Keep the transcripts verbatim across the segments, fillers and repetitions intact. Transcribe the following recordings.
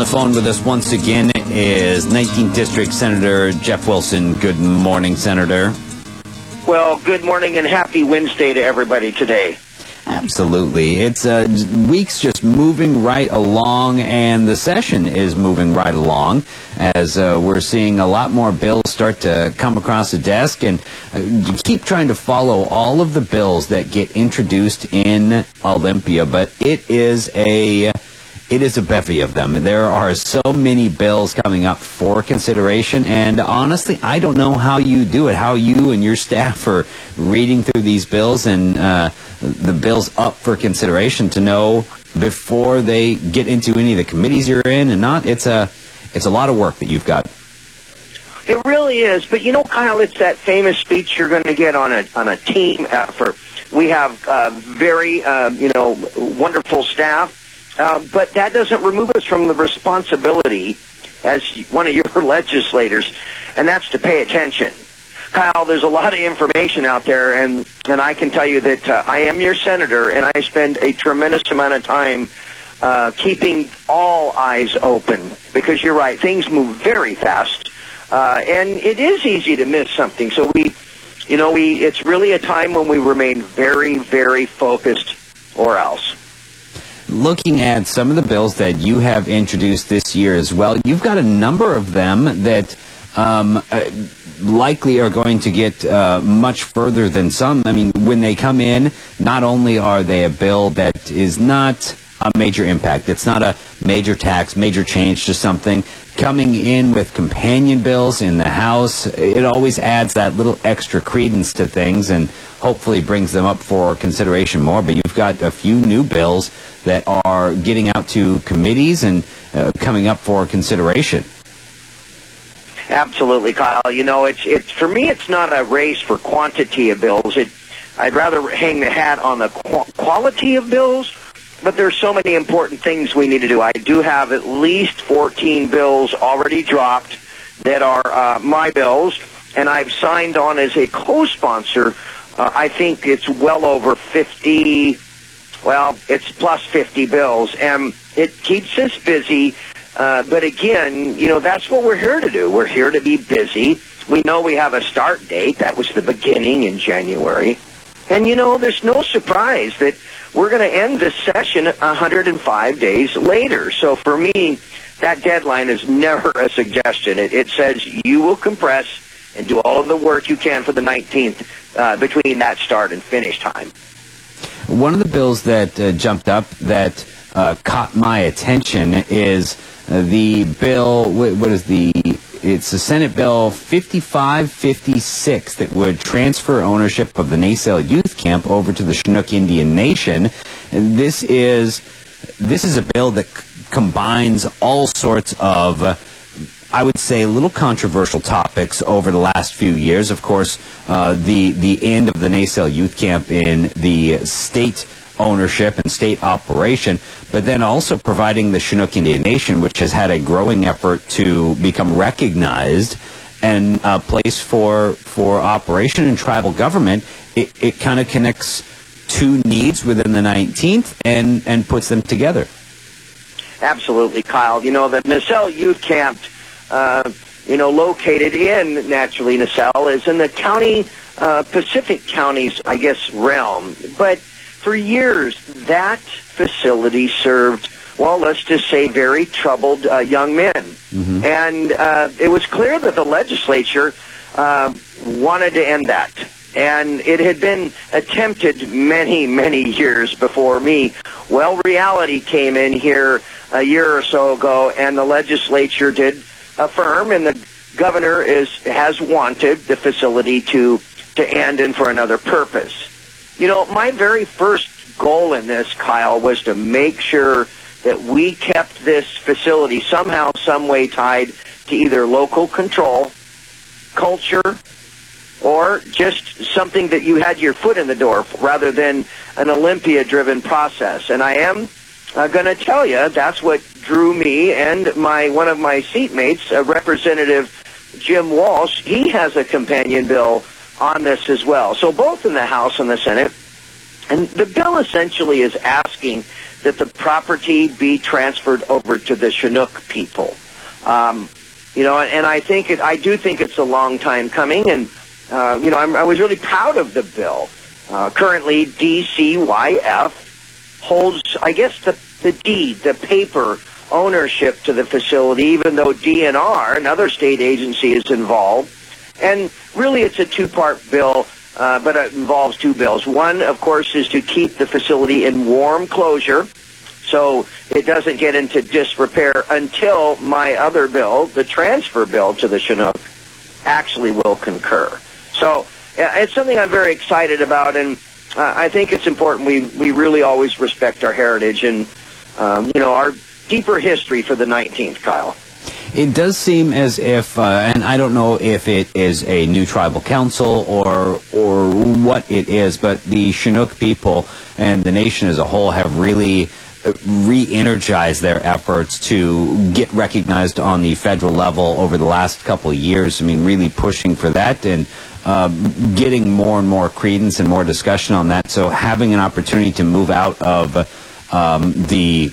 the phone with us once again is nineteenth District Senator Jeff Wilson. Good morning, Senator. Well, good morning and happy Wednesday to everybody today. Absolutely. It's uh, weeks just moving right along, and the session is moving right along as uh, we're seeing a lot more bills start to come across the desk, and uh, you keep trying to follow all of the bills that get introduced in Olympia, but it is a... It is a bevy of them. There are so many bills coming up for consideration, and honestly, I don't know how you do it, how you and your staff are reading through these bills and uh, the bills up for consideration to know before they get into any of the committees you're in and not. It's a, it's a lot of work that you've got. It really is, but you know, Kyle, it's that famous speech you're going to get on a on a team effort. We have uh, very, uh, you know, wonderful staff. Uh, but that doesn't remove us from the responsibility as one of your legislators, and that's to pay attention. Kyle, there's a lot of information out there, and, and I can tell you that uh, I am your senator, and I spend a tremendous amount of time uh, keeping all eyes open, because you're right, things move very fast, uh, and it is easy to miss something. So we, you know, we it's really a time when we remain very, very focused, or else. Looking at some of the bills that you have introduced this year as well, you've got a number of them that um, uh, likely are going to get uh, much further than some. I mean, when they come in, not only are they a bill that is not a major impact, it's not a major tax, major change to something. Coming in with companion bills in the House, it always adds that little extra credence to things and hopefully brings them up for consideration more. But you've got a few new bills that are getting out to committees and uh, coming up for consideration. Absolutely, Kyle. You know, it's it's for me, it's not a race for quantity of bills. It, I'd rather hang the hat on the qu- quality of bills. But there's so many important things we need to do. I do have at least fourteen bills already dropped that are uh, my bills, and I've signed on as a co-sponsor. Uh, I think it's well over fifty, well, it's plus fifty bills, and it keeps us busy. Uh, but again, you know, that's what we're here to do. We're here to be busy. We know we have a start date. That was the beginning in January. And, you know, there's no surprise that we're going to end this session one hundred five days later. So for me, that deadline is never a suggestion. It, it says you will compress and do all of the work you can for the nineteenth uh, between that start and finish time. One of the bills that uh, jumped up that uh, caught my attention is uh, the bill, what, what is the... It's the Senate Bill fifty-five fifty-six that would transfer ownership of the Naselle Youth Camp over to the Chinook Indian Nation. And this is this is a bill that c- combines all sorts of, uh, I would say, little controversial topics over the last few years. Of course, uh, the the end of the Naselle Youth Camp in the state ownership and state operation, but then also providing the Chinook Indian Nation, which has had a growing effort to become recognized and a place for for operation and tribal government. It, it kind of connects two needs within the nineteenth and, and puts them together. Absolutely, Kyle. You know, the Naselle Youth Camp, uh, you know, located in, naturally, Naselle, is in the county, uh, Pacific Counties, I guess, realm. But for years, that facility served, well, let's just say, very troubled uh, young men. Mm-hmm. And uh, it was clear that the legislature uh, wanted to end that. And it had been attempted many, many years before me. Well, reality came in here a year or so ago, and the legislature did affirm, and the governor is has wanted the facility to, to end and for another purpose. You know, my very first goal in this, Kyle, was to make sure that we kept this facility somehow, some way tied to either local control, culture, or just something that you had your foot in the door rather than an Olympia-driven process. And I am uh, going to tell you that's what drew me and my one of my seatmates, uh, Representative Jim Walsh. He has a companion bill on this as well. So both in the House and the Senate. And the bill essentially is asking that the property be transferred over to the Chinook people. Um, you know, and I think it, I do think it's a long time coming, and uh, you know, I'm, I was really proud of the bill. Uh, currently, D C Y F holds, I guess, the the deed, the paper ownership to the facility, even though D N R, another state agency, is involved. And really, it's a two-part bill. Uh, but it involves two bills. One, of course, is to keep the facility in warm closure so it doesn't get into disrepair until my other bill, the transfer bill to the Chinook, actually will concur. So uh, it's something I'm very excited about, and uh, I think it's important we, we really always respect our heritage and, um, you know, our deeper history for the nineteenth, Kyle. It does seem as if, uh, and I don't know if it is a new tribal council or or what it is, but the Chinook people and the nation as a whole have really re-energized their efforts to get recognized on the federal level over the last couple of years. I mean, really pushing for that and uh, getting more and more credence and more discussion on that. So having an opportunity to move out of um, the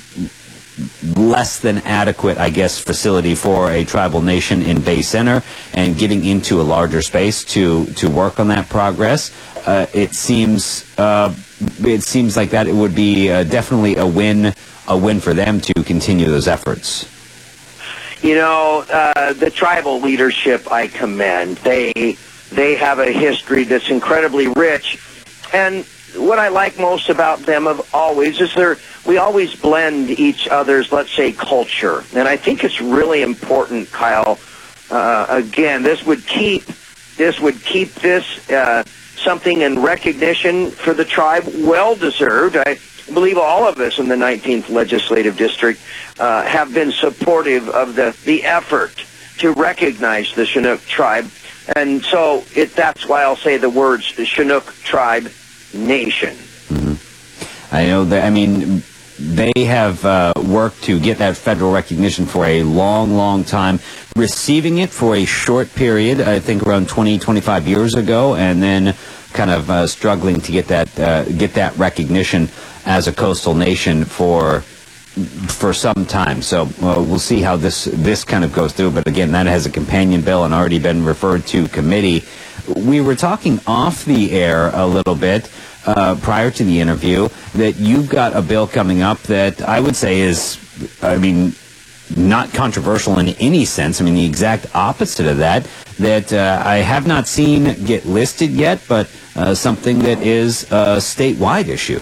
less than adequate, I guess, facility for a tribal nation in Bay Center and getting into a larger space to to work on that progress. Uh, it seems uh, it seems like that it would be uh, definitely a win a win for them to continue those efforts. You know, uh, the tribal leadership I commend. They they have a history that's incredibly rich, and what I like most about them of always is they're we always blend each other's, let's say, culture. And I think it's really important, Kyle. Uh, again, this would keep this would keep this uh, something in recognition for the tribe, well deserved. I believe all of us in the nineteenth Legislative District uh, have been supportive of the, the effort to recognize the Chinook tribe. And so it, that's why I'll say the words Chinook tribe nation. Mm-hmm. I know that, I mean, they have uh, worked to get that federal recognition for a long, long time, receiving it for a short period, I think around twenty, twenty-five years ago, and then kind of uh, struggling to get that uh, get that recognition as a coastal nation for for some time. So uh, we'll see how this this kind of goes through. But again, that has a companion bill and already been referred to committee. We were talking off the air a little bit uh, prior to the interview that you've got a bill coming up that I would say is, I mean, not controversial in any sense. I mean, the exact opposite of that, that uh, I have not seen get listed yet, but uh, something that is a statewide issue.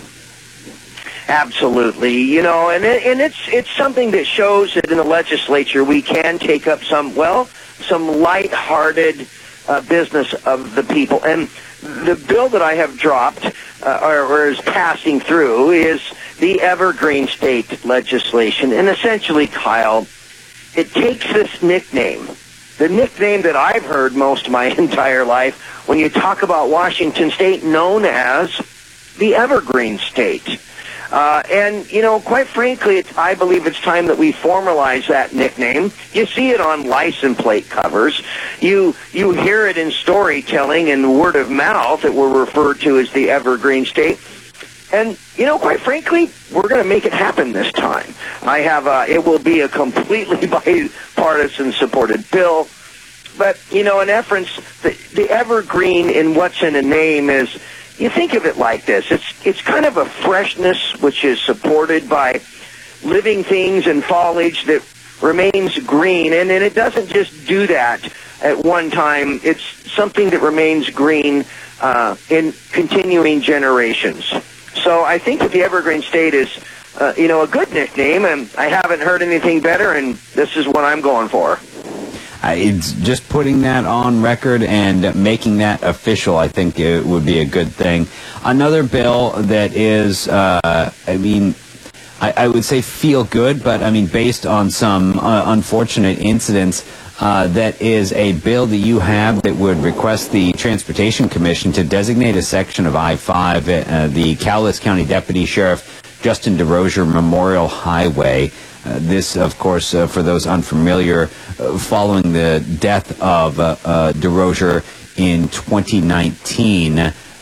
Absolutely, you know, and it, and it's it's something that shows that in the legislature we can take up some, well, some lighthearted uh, business of the people. And the bill that I have dropped uh, or, or is passing through is the Evergreen State legislation. And essentially, Kyle, it takes this nickname, the nickname that I've heard most of my entire life when you talk about Washington State, known as the Evergreen State. Uh, and, you know, quite frankly, it's, I believe it's time that we formalize that nickname. You see it on license plate covers. You you hear it in storytelling and word of mouth that we're referred to as the Evergreen State. And, you know, quite frankly, we're going to make it happen this time. I have a, it will be a completely bipartisan supported bill. But, you know, in essence, the, the evergreen in what's in a name is, you think of it like this. It's it's kind of a freshness which is supported by living things and foliage that remains green. And, and it doesn't just do that at one time. It's something that remains green uh, in continuing generations. So I think that the Evergreen State is, uh, you know, a good nickname, and I haven't heard anything better, and this is what I'm going for. Uh, it's just putting that on record and making that official, I think it would be a good thing. Another bill that is, uh, I mean, I, I would say feel good, but I mean, based on some uh, unfortunate incidents, uh, that is a bill that you have that would request the Transportation Commission to designate a section of I five, uh, the Cowlitz County Deputy Sheriff Justin DeRozier Memorial Highway. Uh, this, of course, uh, for those unfamiliar, uh, following the death of uh, uh, DeRozier in twenty nineteen, uh,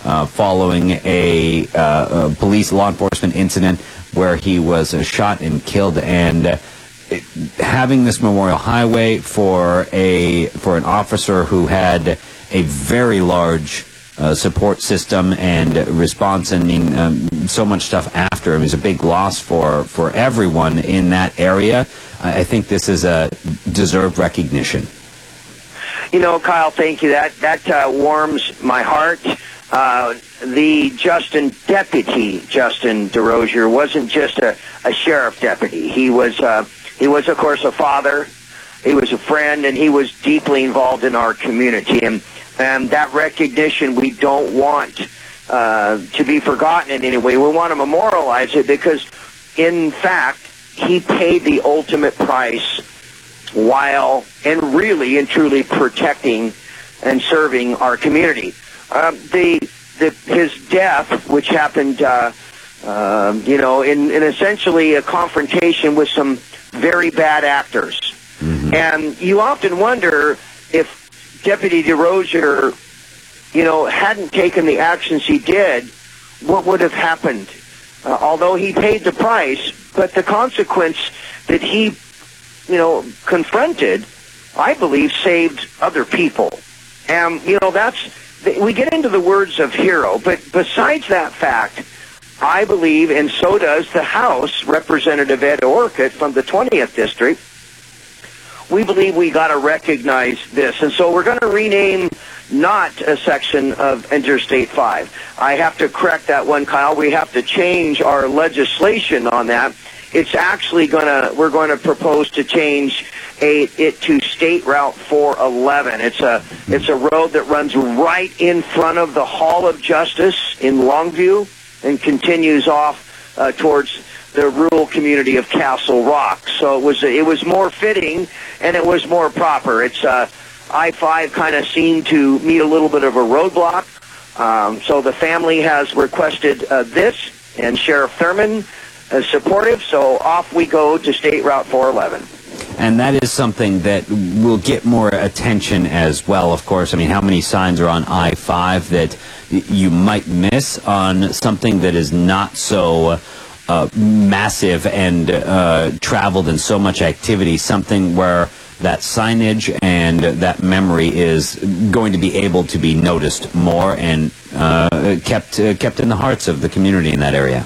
uh, following a, uh, a police law enforcement incident where he was uh, shot and killed. And uh, it, having this Memorial Highway for a for an officer who had a very large uh, support system and response, and I mean, um, so much stuff after him is a big loss for, for everyone in that area. I think this is a deserved recognition. You know, Kyle, thank you. That that uh, warms my heart. Uh, the Justin deputy, Justin DeRosier, wasn't just a, a sheriff deputy. He was, uh, he was, of course, a father. He was a friend, and he was deeply involved in our community. And, and that recognition we don't want uh, to be forgotten in any way. We want to memorialize it because, in fact, he paid the ultimate price while and really and truly protecting and serving our community. Um, the, the his death, which happened, uh, uh, you know, in, in essentially a confrontation with some very bad actors. Mm-hmm. And you often wonder if Deputy DeRosier, you know, hadn't taken the actions he did, what would have happened? Uh, although he paid the price, but the consequence that he, you know, confronted, I believe, saved other people. And, you know, that's, we get into the words of hero, but besides that fact, I believe, and so does the House, Representative Ed Orcutt from the twentieth District, we believe we got to recognize this. And so we're going to rename not a section of Interstate five. I have to correct that one, Kyle. We have to change our legislation on that. It's actually going to, we're going to propose to change a, it to State Route four eleven. It's a, it's a road that runs right in front of the Hall of Justice in Longview and continues off uh, towards the rural community of Castle Rock. So it was, it was more fitting and it was more proper. It's, uh, I five kind of seemed to meet a little bit of a roadblock. Um, so the family has requested uh, this, and Sheriff Thurman is supportive, so off we go to State Route four eleven. And that is something that will get more attention as well, of course. I mean, how many signs are on I five that you might miss on something that is not so uh, massive and uh, traveled in so much activity, something where that signage and that memory is going to be able to be noticed more and uh, kept uh, kept in the hearts of the community in that area.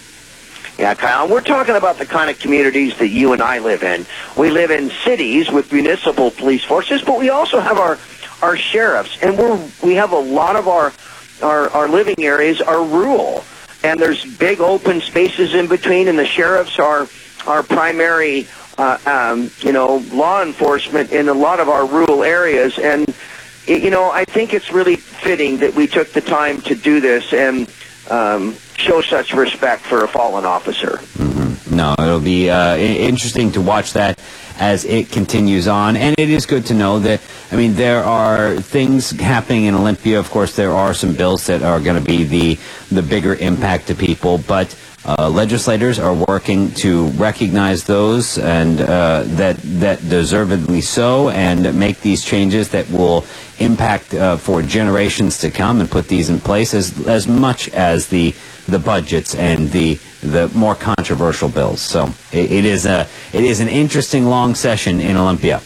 Yeah, Kyle, we're talking about the kind of communities that you and I live in. We live in cities with municipal police forces, but we also have our our sheriffs, and we're we have a lot of our our, our living areas are rural, and there's big open spaces in between, and the sheriffs are our primary Uh, um, you know, law enforcement in a lot of our rural areas. And, you know, I think it's really fitting that we took the time to do this and um, show such respect for a fallen officer. Mm-hmm. No, it'll be uh, interesting to watch that as it continues on. And it is good to know that, I mean, there are things happening in Olympia. Of course, there are some bills that are going to be the, the bigger impact to people, but Uh, legislators are working to recognize those and uh, that that deservedly so, and make these changes that will impact uh, for generations to come, and put these in place as as much as the the budgets and the the more controversial bills. So it, it is a it is an interesting long session in Olympia.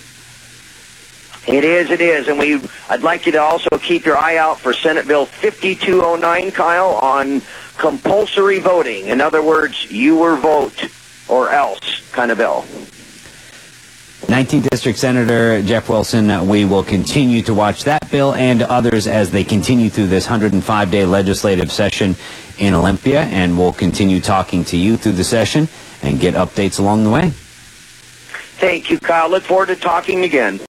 It is, it is, and we. I'd like you to also keep your eye out for Senate Bill fifty-two oh nine, Kyle, on compulsory voting. In other words, you or vote or else kind of bill. nineteenth District Senator Jeff Wilson, uh, we will continue to watch that bill and others as they continue through this one hundred five day legislative session in Olympia, and we'll continue talking to you through the session and get updates along the way. Thank you, Kyle. Look forward to talking again.